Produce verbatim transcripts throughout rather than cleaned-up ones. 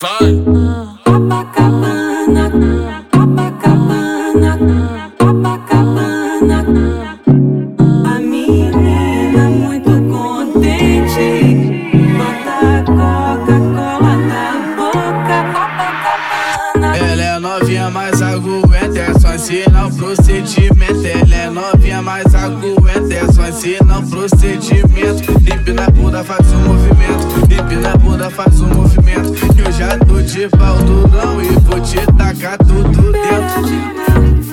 Vai. Copacabana, Copacabana, Copacabana. A menina muito contente, bota a Coca-Cola na boca. Copacabana. Ela é novinha, mais aguenta, é só ensinar o procedimento. Ela é novinha, mais aguenta, é só ensinar o procedimento. Empina a bunda, faz um movimento. Empina a bunda, faz um movimento. Que eu já tô de pau durão e vou te tacar tudo dentro.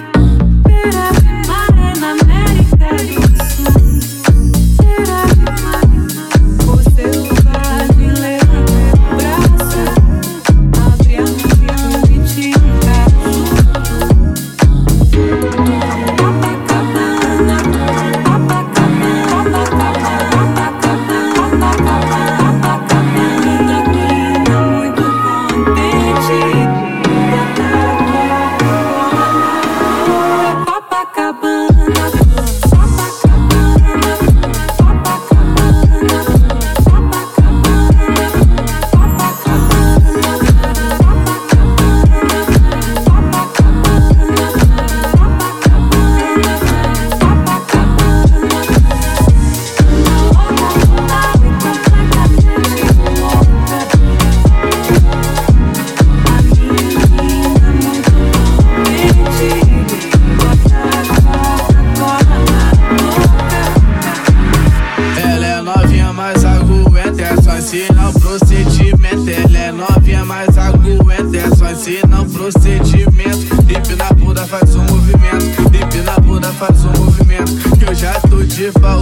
Ensina o procedimento, ela é novinha, mas aguenta, é só ensinar o procedimento. Empina a bunda, faz um movimento. Empina a bunda, faz um movimento. Que eu já tô de pau